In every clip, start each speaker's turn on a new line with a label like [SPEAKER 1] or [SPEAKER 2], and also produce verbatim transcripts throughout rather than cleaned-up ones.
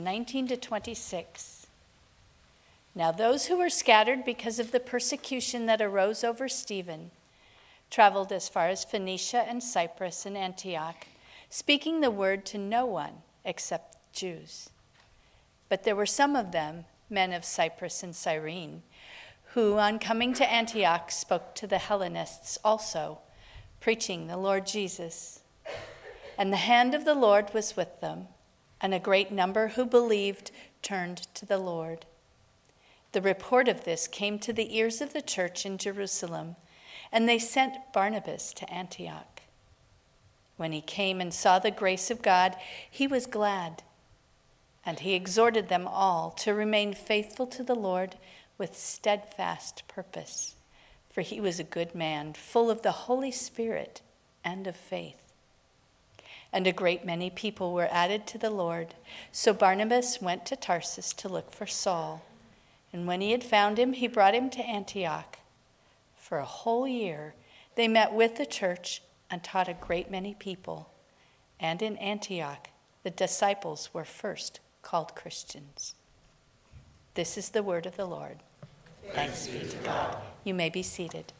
[SPEAKER 1] nineteen to twenty-six. Now those who were scattered because of the persecution that arose over Stephen traveled as far as Phoenicia and Cyprus and Antioch, speaking the word to no one except Jews. But there were some of them, men of Cyprus and Cyrene, who on coming to Antioch spoke to the Hellenists also, preaching the Lord Jesus. And the hand of the Lord was with them, and a great number who believed turned to the Lord. The report of this came to the ears of the church in Jerusalem, and they sent Barnabas to Antioch. When he came and saw the grace of God, he was glad, and he exhorted them all to remain faithful to the Lord with steadfast purpose, for he was a good man, full of the Holy Spirit and of faith. And a great many people were added to the Lord. So Barnabas went to Tarsus to look for Saul, and when he had found him, he brought him to Antioch. For a whole year they met with the church and taught a great many people. And in Antioch the disciples were first called Christians. This is the word of the Lord. Thanks be to God. You may be seated.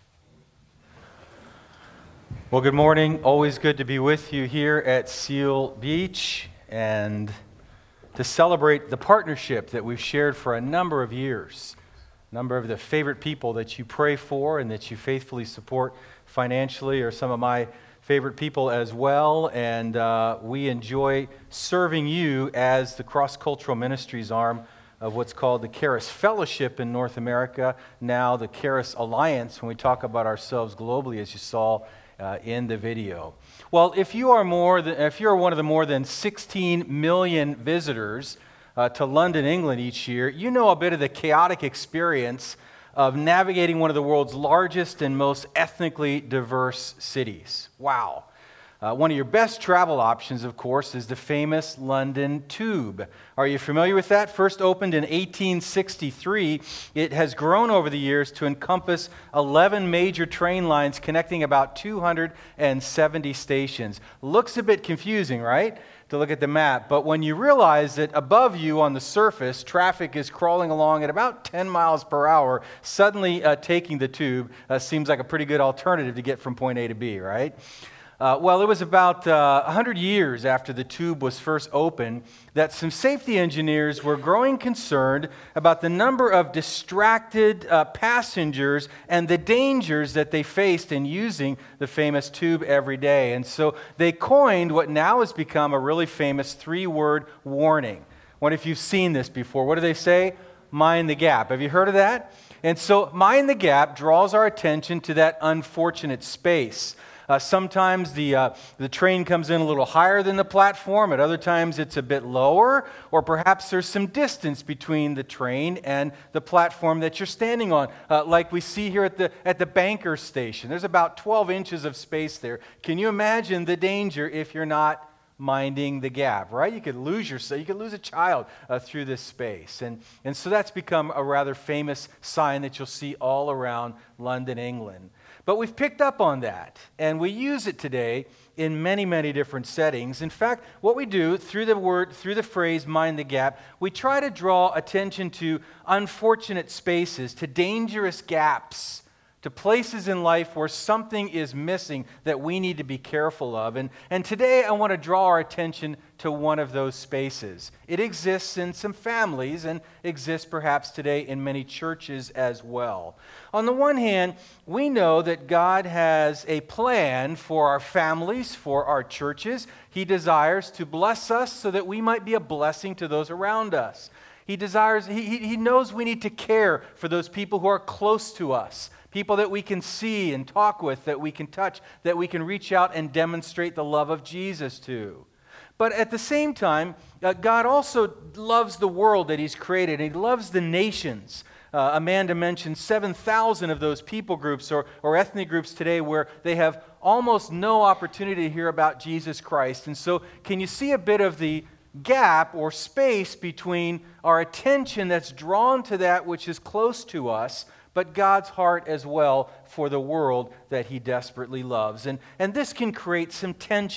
[SPEAKER 2] Well, good morning. Always good to be with you here at Seal Beach and to celebrate the partnership that we've shared for a number of years. A number of the favorite people that you pray for and that you faithfully support financially are some of my favorite people as well, and uh, we enjoy serving you as the cross-cultural ministries arm of what's called the Charis Fellowship in North America, now the Charis Alliance, when we talk about ourselves globally, as you saw uh, in the video. Well, if you are more than, if you're one of the more than sixteen million visitors uh, to London, England each year, you know a bit of the chaotic experience of navigating one of the world's largest and most ethnically diverse cities. Wow. Uh, one of your best travel options, of course, is the famous London Tube. Are you familiar with that? First opened in eighteen sixty-three, it has grown over the years to encompass eleven major train lines connecting about two hundred seventy stations. Looks a bit confusing, right, to look at the map, but when you realize that above you on the surface, traffic is crawling along at about ten miles per hour, suddenly uh, taking the tube uh, seems like a pretty good alternative to get from point A to B, right? Uh, well, it was about uh, one hundred years after the tube was first opened that some safety engineers were growing concerned about the number of distracted uh, passengers and the dangers that they faced in using the famous tube every day. And so they coined what now has become a really famous three-word warning. What if you've seen this before? What do they say? Mind the gap. Have you heard of that? And so mind the gap draws our attention to that unfortunate space. Uh, sometimes the uh, the train comes in a little higher than the platform. At other times it's a bit lower, or perhaps there's some distance between the train and the platform that you're standing on, uh, like we see here at the at the Banker station. There's about twelve inches of space there. Can you imagine the danger if you're not minding the gap, right? You could lose yourself, you could lose a child uh, through this space. And, and so that's become a rather famous sign that you'll see all around London, England. But we've picked up on that, and we use it today in many, many different settings. In fact, what we do through the word, through the phrase, mind the gap, we try to draw attention to unfortunate spaces, to dangerous gaps, to places in life where something is missing that we need to be careful of. And, and today I want to draw our attention to one of those spaces. It exists in some families and exists perhaps today in many churches as well. On the one hand, we know that God has a plan for our families, for our churches. He desires to bless us so that we might be a blessing to those around us. He desires, he, he knows we need to care for those people who are close to us. People that we can see and talk with, that we can touch, that we can reach out and demonstrate the love of Jesus to. But at the same time, uh, God also loves the world that He's created, and He loves the nations. Uh, Amanda mentioned seven thousand of those people groups or, or ethnic groups today where they have almost no opportunity to hear about Jesus Christ. And so can you see a bit of the gap or space between our attention that's drawn to that which is close to us, but God's heart as well for the world that He desperately loves? And, and this can create some tension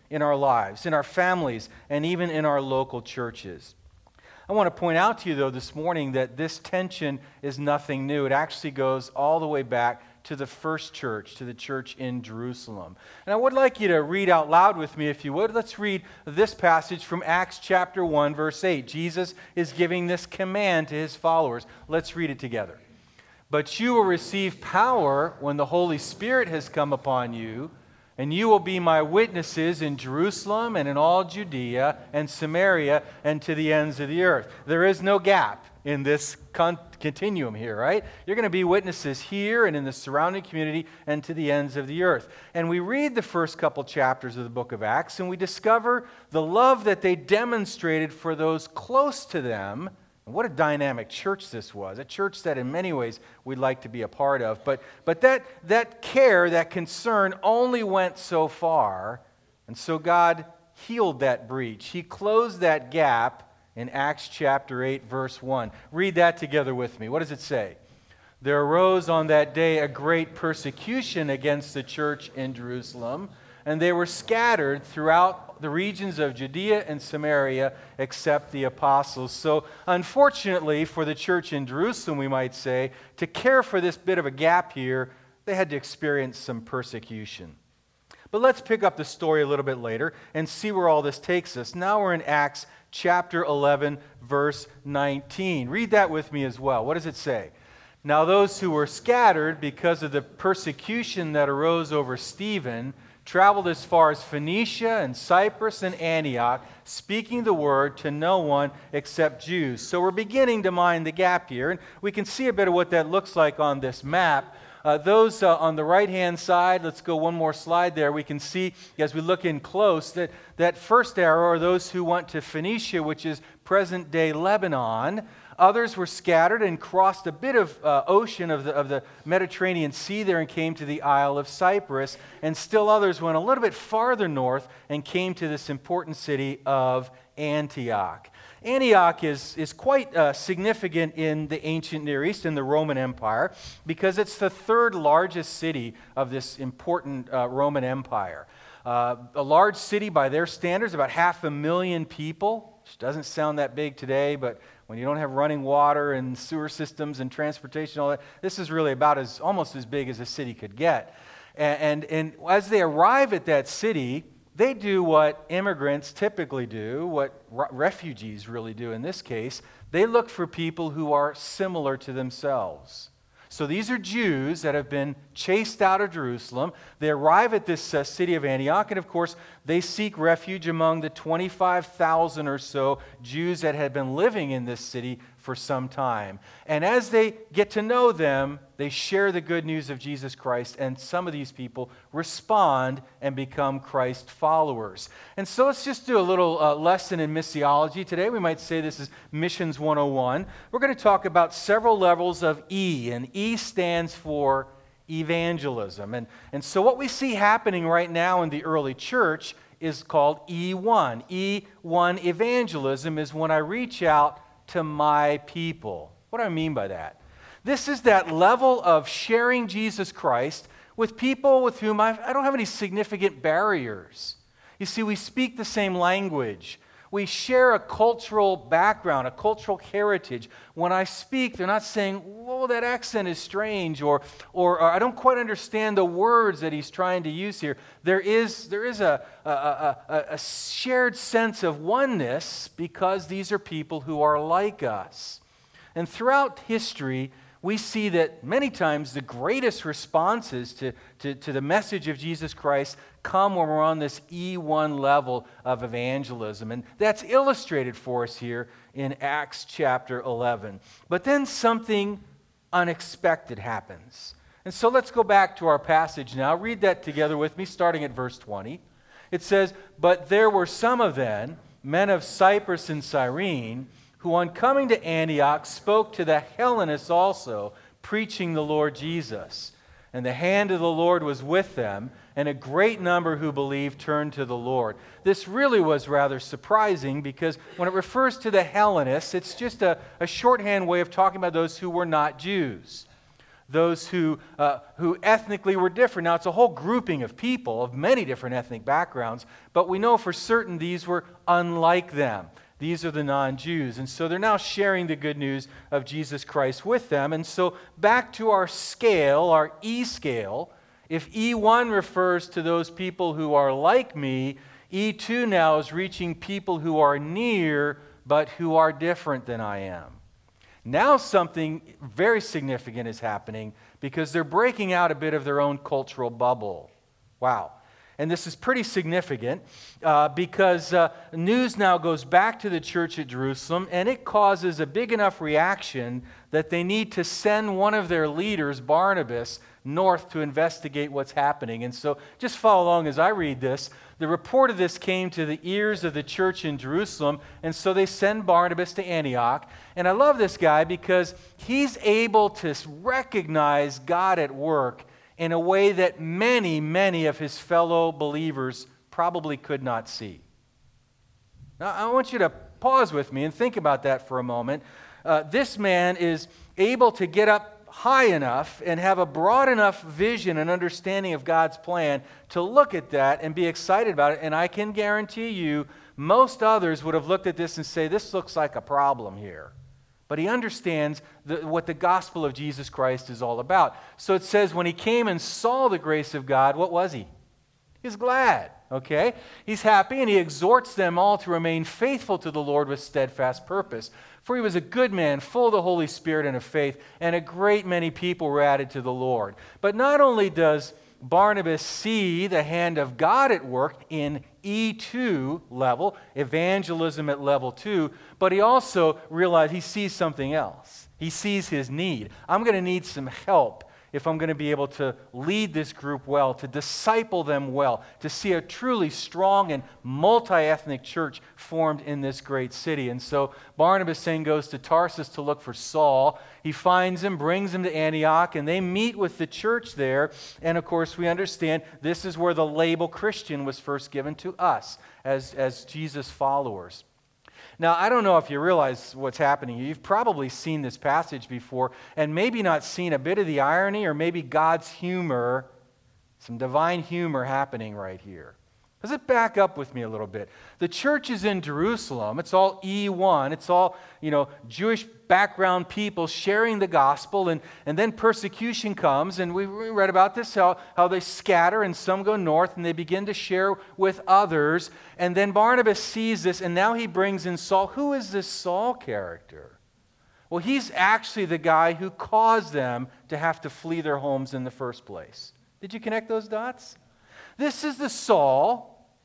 [SPEAKER 2] in our lives, in our families, and even in our local churches. I want to point out to you, though, this morning that this tension is nothing new. It actually goes all the way back to the first church, to the church in Jerusalem. And I would like you to read out loud with me, if you would. Let's read this passage from Acts chapter one, verse eight. Jesus is giving this command to his followers. Let's read it together. But you will receive power when the Holy Spirit has come upon you, and you will be my witnesses in Jerusalem and in all Judea and Samaria and to the ends of the earth. There is no gap in this con- continuum here, right? You're going to be witnesses here and in the surrounding community and to the ends of the earth. And we read the first couple chapters of the book of Acts, and we discover the love that they demonstrated for those close to them. What a dynamic church this was, a church that in many ways we'd like to be a part of. But, but that, that care, that concern only went so far, and so God healed that breach. He closed that gap in Acts chapter eight, verse one. Read that together with me. What does it say? There arose on that day a great persecution against the church in Jerusalem, and they were scattered throughout the regions of Judea and Samaria except the apostles. So unfortunately for the church in Jerusalem, we might say, to care for this bit of a gap here, they had to experience some persecution. But let's pick up the story a little bit later and see where all this takes us. Now we're in Acts chapter eleven, verse nineteen. Read that with me as well. What does it say? Now those who were scattered because of the persecution that arose over Stephen traveled as far as Phoenicia and Cyprus and Antioch, speaking the word to no one except Jews. So we're beginning to mind the gap here, and we can see a bit of what that looks like on this map. Uh, those uh, on the right-hand side, let's go one more slide there, we can see, as we look in close, that that first arrow are those who went to Phoenicia, which is present-day Lebanon. Others were scattered and crossed a bit of uh, ocean of the, of the Mediterranean Sea there and came to the Isle of Cyprus. And still others went a little bit farther north and came to this important city of Antioch. Antioch is, is quite uh, significant in the ancient Near East, in the Roman Empire, because it's the third largest city of this important uh, Roman Empire. Uh, a large city by their standards, about half a million people, which doesn't sound that big today, but when you don't have running water and sewer systems and transportation, and all that, this is really about as almost as big as a city could get. And, and, and as they arrive at that city, they do what immigrants typically do, what re- refugees really do in this case. They look for people who are similar to themselves. So these are Jews that have been chased out of Jerusalem. They arrive at this uh, city of Antioch, and of course, they seek refuge among the twenty-five thousand or so Jews that had been living in this city for some time. And as they get to know them, they share the good news of Jesus Christ, and some of these people respond and become Christ followers. And so let's just do a little uh, lesson in missiology today. We might say this is Missions one oh one. We're going to talk about several levels of E, and E stands for evangelism. And, and so what we see happening right now in the early church is called E one. E one evangelism is when I reach out to my people. What do I mean by that? This is that level of sharing Jesus Christ with people with whom I've, I don't have any significant barriers. You see, we speak the same language. We share a cultural background, a cultural heritage. When I speak, they're not saying, whoa, that accent is strange, or, or, or I don't quite understand the words that he's trying to use here. There is, there is a, a, a, a shared sense of oneness because these are people who are like us. And throughout history, we see that many times the greatest responses to, to, to the message of Jesus Christ come when we're on this E one level of evangelism. And that's illustrated for us here in Acts chapter eleven. But then something unexpected happens. And so let's go back to our passage now. Read that together with me, starting at verse twenty. It says, "But there were some of them, men of Cyprus and Cyrene, who on coming to Antioch spoke to the Hellenists also, preaching the Lord Jesus. And the hand of the Lord was with them, and a great number who believed turned to the Lord." This really was rather surprising because when it refers to the Hellenists, it's just a, a shorthand way of talking about those who were not Jews. those who, uh, who ethnically were different. Now, it's a whole grouping of people of many different ethnic backgrounds, but we know for certain these were unlike them. These are the non-Jews. And so they're now sharing the good news of Jesus Christ with them. And so back to our scale, our E scale, if E one refers to those people who are like me, E two now is reaching people who are near but who are different than I am. Now something very significant is happening because they're breaking out a bit of their own cultural bubble. Wow. And this is pretty significant uh, because uh, news now goes back to the church at Jerusalem, and it causes a big enough reaction that they need to send one of their leaders, Barnabas, north to investigate what's happening. And so just follow along as I read this. The report of this came to the ears of the church in Jerusalem, and so they send Barnabas to Antioch. And I love this guy because he's able to recognize God at work in a way that many, many of his fellow believers probably could not see. Now, I want you to pause with me and think about that for a moment. Uh, this man is able to get up high enough and have a broad enough vision and understanding of God's plan to look at that and be excited about it. And I can guarantee you, most others would have looked at this and say, this looks like a problem here. But he understands the, what the gospel of Jesus Christ is all about. So it says, when he came and saw the grace of God, what was he? He's glad, okay? He's happy, and he exhorts them all to remain faithful to the Lord with steadfast purpose. For he was a good man, full of the Holy Spirit and of faith, and a great many people were added to the Lord. But not only does Barnabas see the hand of God at work in E two level, evangelism at level two, but he also realized he sees something else. He sees his need. I'm going to need some help if I'm going to be able to lead this group well, to disciple them well, to see a truly strong and multi-ethnic church formed in this great city. And so Barnabas then goes to Tarsus to look for Saul. He finds him, brings him to Antioch, and they meet with the church there. And of course, we understand this is where the label Christian was first given to us as, as Jesus followers. Now, I don't know if you realize what's happening. You've probably seen this passage before and maybe not seen a bit of the irony or maybe God's humor, some divine humor happening right here. Does it back up with me a little bit? The church is in Jerusalem. It's all E one. It's all, you know, Jewish background people sharing the gospel, and, and then persecution comes, and we read about this, how, how they scatter, and some go north, and they begin to share with others, and then Barnabas sees this, and now he brings in Saul. Who is this Saul character? Well, he's actually the guy who caused them to have to flee their homes in the first place. Did you connect those dots? This is the Saul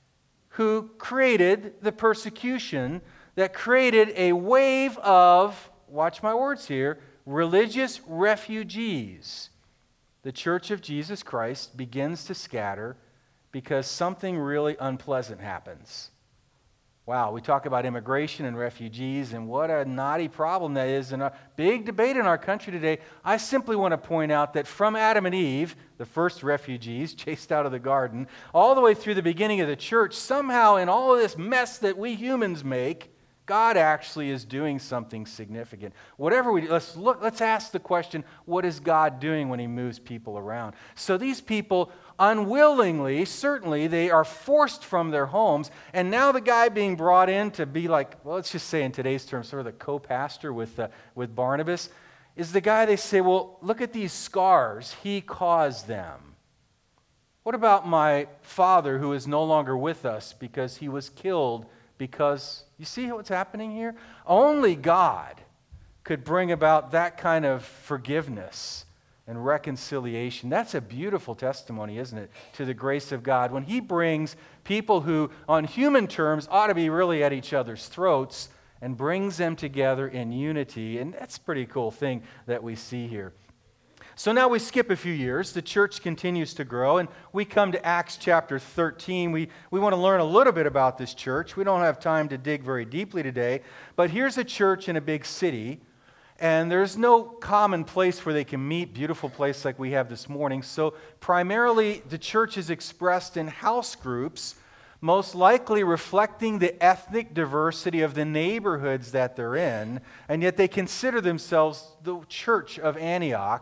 [SPEAKER 2] who created the persecution that created a wave of, watch my words here, religious refugees. The Church of Jesus Christ begins to scatter because something really unpleasant happens. Wow, we talk about immigration and refugees, and what a knotty problem that is, and a big debate in our country today. I simply want to point out that from Adam and Eve, the first refugees chased out of the garden, all the way through the beginning of the church, somehow in all of this mess that we humans make, God actually is doing something significant. Whatever we do, let's look, let's ask the question, what is God doing when he moves people around? So these people unwillingly, certainly, they are forced from their homes, and now the guy being brought in to be like, well, let's just say in today's terms, sort of the co-pastor with, uh, with Barnabas, is the guy they say, well, look at these scars. He caused them. What about my father who is no longer with us because he was killed because, you see what's happening here? Only God could bring about that kind of forgiveness and reconciliation. That's a beautiful testimony, isn't it, to the grace of God. When he brings people who, on human terms, ought to be really at each other's throats and brings them together in unity. And that's a pretty cool thing that we see here. So now we skip a few years. The church continues to grow, and we come to Acts chapter thirteen. We, we want to learn a little bit about this church. We don't have time to dig very deeply today, but here's a church in a big city, and there's no common place where they can meet, beautiful place like we have this morning. So primarily the church is expressed in house groups, most likely reflecting the ethnic diversity of the neighborhoods that they're in, and yet they consider themselves the church of Antioch.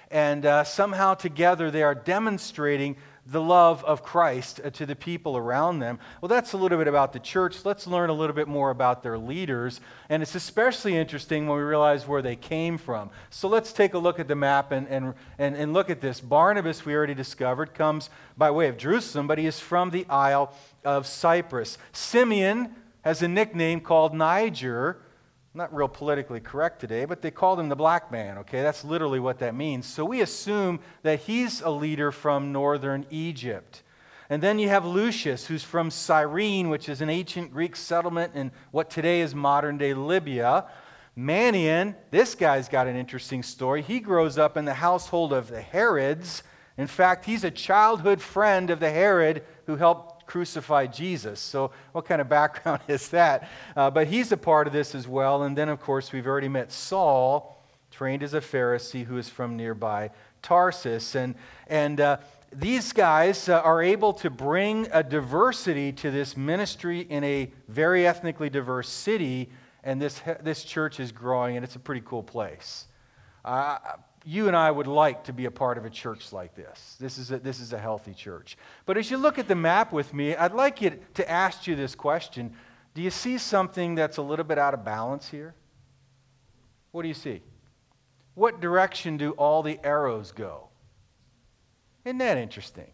[SPEAKER 2] And uh, somehow together they are demonstrating the love of Christ uh, to the people around them. Well, that's a little bit about the church. Let's learn a little bit more about their leaders. And it's especially interesting when we realize where they came from. So let's take a look at the map and, and, and, and look at this. Barnabas, we already discovered, comes by way of Jerusalem, but he is from the Isle of Cyprus. Simeon has a nickname called Niger. Not real politically correct today, but they called him the black man, okay? That's literally what that means. So we assume that he's a leader from northern Egypt. And then you have Lucius, who's from Cyrene, which is an ancient Greek settlement in what today is modern-day Libya. Manaen, this guy's got an interesting story. He grows up in the household of the Herods. In fact, he's a childhood friend of the Herod who helped crucify Jesus. So what kind of background is that? Uh, but he's a part of this as well. And then, of course, we've already met Saul, trained as a Pharisee, who is from nearby Tarsus. And, and uh, these guys uh, are able to bring a diversity to this ministry in a very ethnically diverse city. And this, this church is growing, and it's a pretty cool place. Uh, You and I would like to be a part of a church like this. This is a, this is a healthy church. But as you look at the map with me, I'd like you to ask you this question. Do you see something that's a little bit out of balance here? What do you see? What direction do all the arrows go? Isn't that interesting?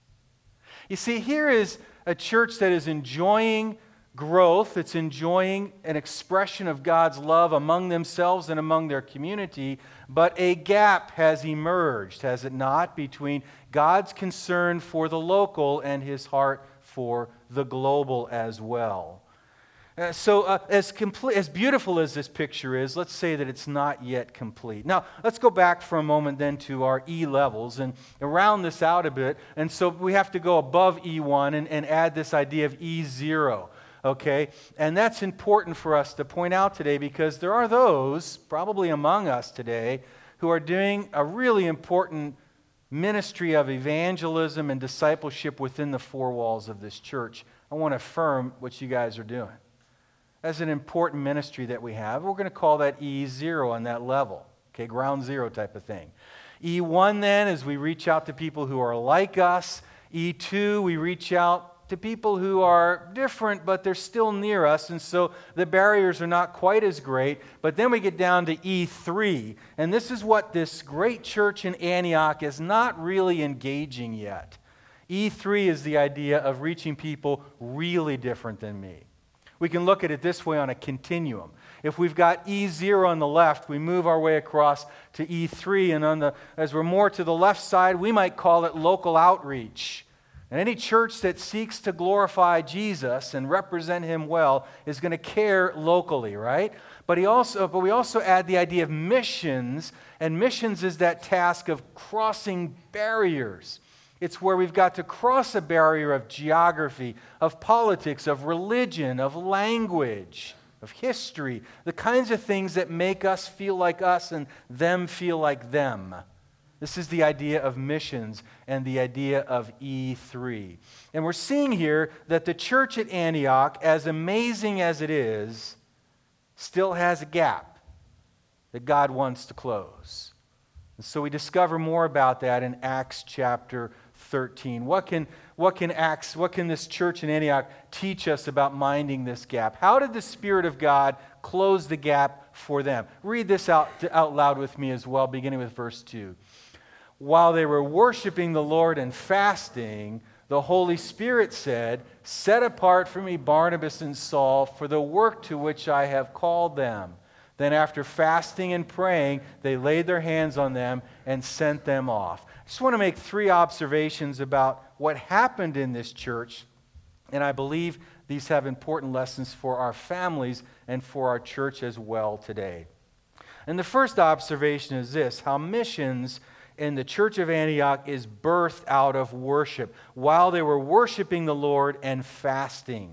[SPEAKER 2] You see, here is a church that is enjoying growth. It's enjoying an expression of God's love among themselves and among their community, but a gap has emerged, has it not, between God's concern for the local and his heart for the global as well. Uh, so uh, as complete, as beautiful as this picture is, let's say that it's not yet complete. Now, let's go back for a moment then to our E levels and round this out a bit. And so we have to go above E one and, and add this idea of E zero. Okay, and that's important for us to point out today because there are those, probably among us today, who are doing a really important ministry of evangelism and discipleship within the four walls of this church. I want to affirm what you guys are doing. That's an important ministry that we have. We're going to call that E zero on that level, okay, ground zero type of thing. E one then, as we reach out to people who are like us. E two, we reach out to people who are different, but they're still near us, and so the barriers are not quite as great. But then we get down to E three, and this is what this great church in Antioch is not really engaging yet. E three is the idea of reaching people really different than me. We can look at it this way on a continuum. If we've got E zero on the left, we move our way across to E three, and on the as we're more to the left side, we might call it local outreach. And any church that seeks to glorify Jesus and represent him well is going to care locally, right? But he also, but we also add the idea of missions, and missions is that task of crossing barriers. It's where we've got to cross a barrier of geography, of politics, of religion, of language, of history, the kinds of things that make us feel like us and them feel like them. This is the idea of missions and the idea of E three. And we're seeing here that the church at Antioch, as amazing as it is, still has a gap that God wants to close. And so we discover more about that in Acts chapter thirteen. What can, what can Acts, what can this church in Antioch teach us about minding this gap? How did the Spirit of God close the gap for them? Read this out, out loud with me as well, beginning with verse two. While they were worshiping the Lord and fasting, the Holy Spirit said, "Set apart for me Barnabas and Saul for the work to which I have called them." Then after fasting and praying, they laid their hands on them and sent them off. I just want to make three observations about what happened in this church, and I believe these have important lessons for our families and for our church as well today. And the first observation is this: how missions in the church of Antioch is birthed out of worship while they were worshiping the Lord and fasting.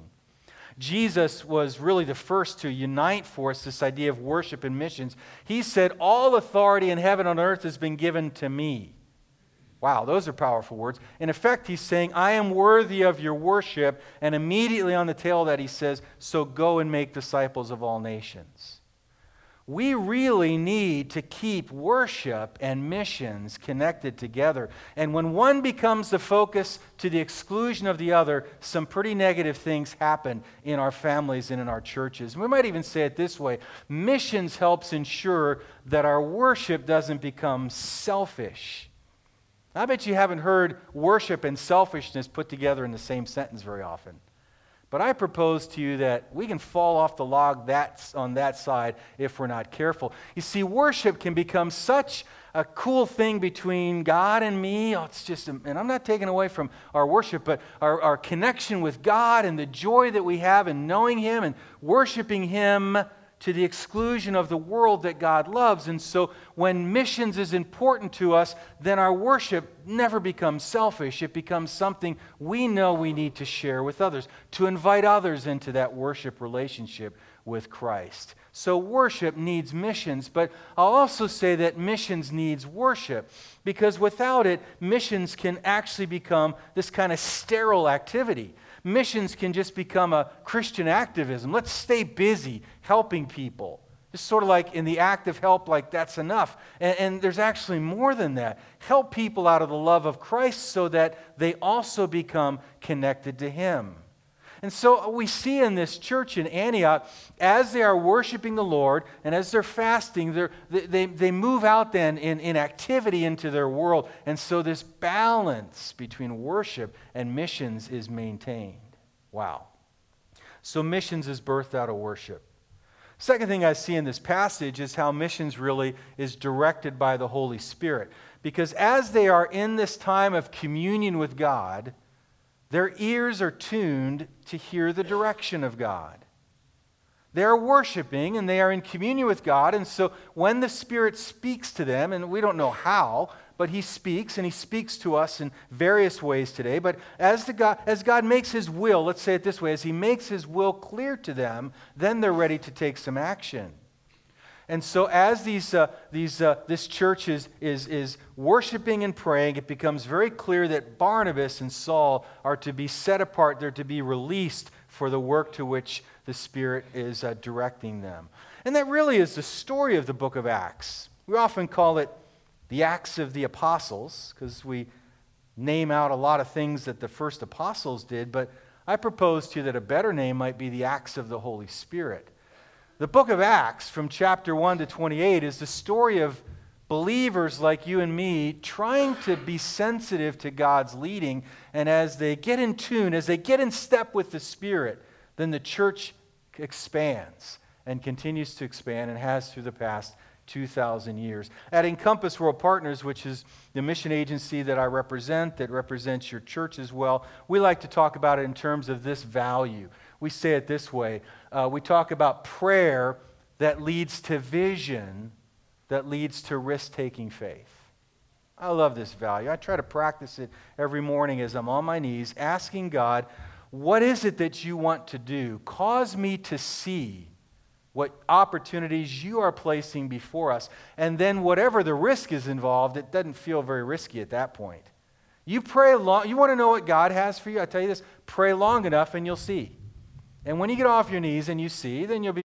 [SPEAKER 2] Jesus was really the first to unite for us this idea of worship and missions. He said, "All authority in heaven and on earth has been given to me." Wow, those are powerful words. In effect, he's saying, "I am worthy of your worship." And immediately on the tail of that, he says, "So go and make disciples of all nations." We really need to keep worship and missions connected together. And when one becomes the focus to the exclusion of the other, some pretty negative things happen in our families and in our churches. We might even say it this way: missions helps ensure that our worship doesn't become selfish. I bet you haven't heard worship and selfishness put together in the same sentence very often. But I propose to you that we can fall off the log that's on that side if we're not careful. You see, worship can become such a cool thing between God and me. Oh, it's just, and I'm not taking away from our worship, but our, our connection with God and the joy that we have in knowing Him and worshiping Him to the exclusion of the world that God loves. And so when missions is important to us, then our worship never becomes selfish. It becomes something we know we need to share with others, to invite others into that worship relationship with Christ. So worship needs missions, but I'll also say that missions needs worship, because without it, missions can actually become this kind of sterile activity. Missions can just become a Christian activism. Let's stay busy helping people. It's sort of like in the act of help, like that's enough. And, and there's actually more than that. Help people out of the love of Christ so that they also become connected to Him. And so we see in this church in Antioch, as they are worshiping the Lord and as they're fasting, they're, they, they move out then in, in activity into their world. And so this balance between worship and missions is maintained. Wow. So missions is birthed out of worship. Second thing I see in this passage is how missions really is directed by the Holy Spirit. Because as they are in this time of communion with God, their ears are tuned to hear the direction of God. They are worshiping and they are in communion with God, and so when the Spirit speaks to them, and we don't know how, but He speaks, and He speaks to us in various ways today, but as, the God, as God makes His will, let's say it this way, as He makes His will clear to them, then they're ready to take some action. And so as these, uh, these, uh, this church is, is, is worshiping and praying, it becomes very clear that Barnabas and Saul are to be set apart. They're to be released for the work to which the Spirit is uh, directing them. And that really is the story of the book of Acts. We often call it the Acts of the Apostles because we name out a lot of things that the first apostles did, but I propose to you that a better name might be the Acts of the Holy Spirit. The book of Acts, from chapter one to twenty-eight, is the story of believers like you and me trying to be sensitive to God's leading, and as they get in tune, as they get in step with the Spirit, then the church expands and continues to expand and has through the past two thousand years. At Encompass World Partners, which is the mission agency that I represent, that represents your church as well, we like to talk about it in terms of this value. We say it this way. Uh, we talk about prayer that leads to vision, that leads to risk-taking faith. I love this value. I try to practice it every morning as I'm on my knees, asking God, what is it that you want to do? Cause me to see what opportunities you are placing before us. And then whatever the risk is involved, it doesn't feel very risky at that point. You pray long, you want to know what God has for you? I tell you this, pray long enough and you'll see. And when you get off your knees and you see, then you'll be